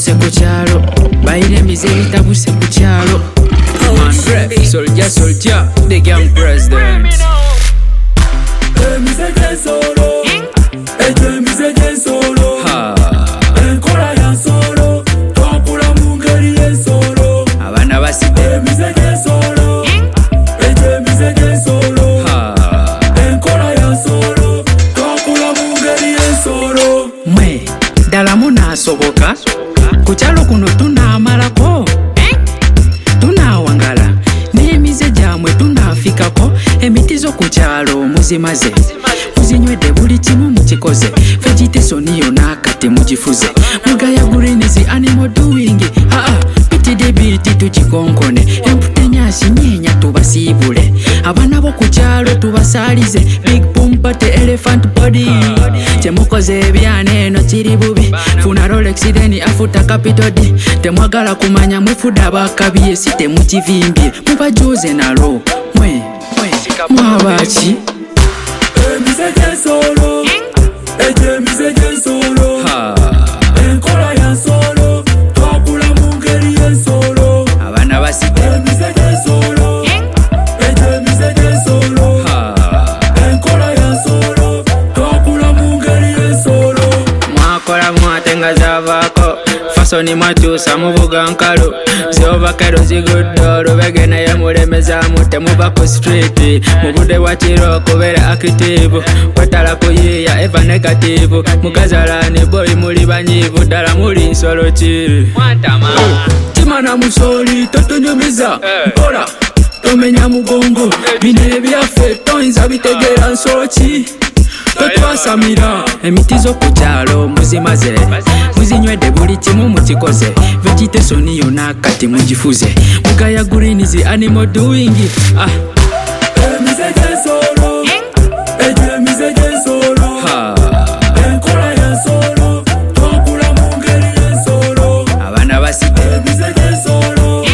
bitabuse ku kyalo bayire emize bitabuse ku kyalo Andre soldier the young president emize solo emize solo enkola ya solo twakula mu ngeri y'ensolo abana basite emize solo emize solo enkola ya solo twakula mu ngeri y'ensolo mwe ddala munaasoboka ku kyalo kuno tunaamalako tunaawangala n'emize gyamwe tunaafikako emiti zo ku kyalo muzimaze muzinywedde buli kimu mukikoze vegetation yonna kati mugifuze mugaya greens animal doing bitidibiti tukikonkone emputenyasi nyenya tubasiibule abaana bo ku kyalo tubasaalize big boom party elephant body temukoze ebyana eno kiri bubi funa rolex deni afuta capital D temwagala kumanya mwefudde abakabiye si temukivimbye mubajuze nalo mwe mwabaki emize solo emize solo enkola ya solo twakula mu ngeri y'ensolo abana basite emize solo emize solo enkola ya solo twakula mu ngeri y'ensolo mwakola mwatenga zavako fasoni mwakyusa muvuga nkalo zobakero ziguddo olubege naye mulemezamu temuva ku street mubudde wakiro okubeera active kwetala kuyiiya eva negative mugazalani boy muli banyiivu ddala muli nsolo ki timana musoli totunyumiza mpola tomenya mugongo bino ebyaffe toyinza bitegeera nsolo ki totwasamira emiti zo ku kyalo muzimaze muzinywedde buli kimu mukikoze vegetation yonna kati mugifuze mugaya greens animal doing emize solo emize solo enkola ya solo twakula mu ngeri y'ensolo abana basite emize solo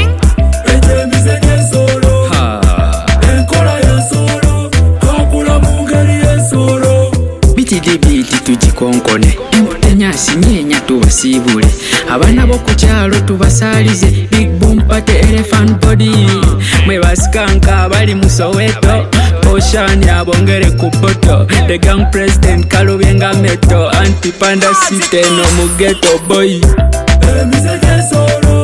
emize solo enkola ya solo twakula mu ngeri y'ensolo bitidibiti tugikonkone emputenyasi nyenya tubasiibule abaana bo ku kyalo tubasaalize big boom party elephant body mwe basikanka bali mu Soweto ocean abongere ku poto the gang president kalubyenga meto anti panda site no mu ghetto boy emize solo